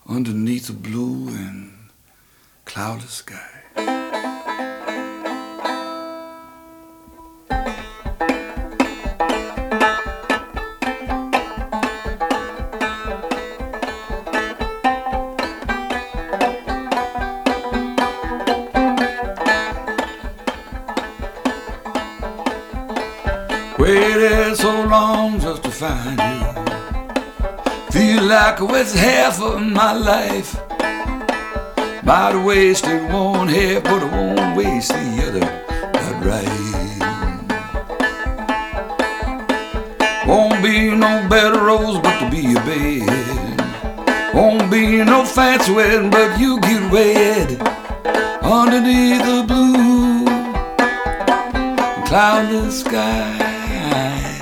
underneath a blue and cloudless sky. Waited so long just to find you. Feel like I wasted half of my life. Might have wasted one half, but I won't waste the other. Not right. Won't be no better rose but to be your bed. Won't be no fancy wedding but you get wed underneath the blue cloudless sky.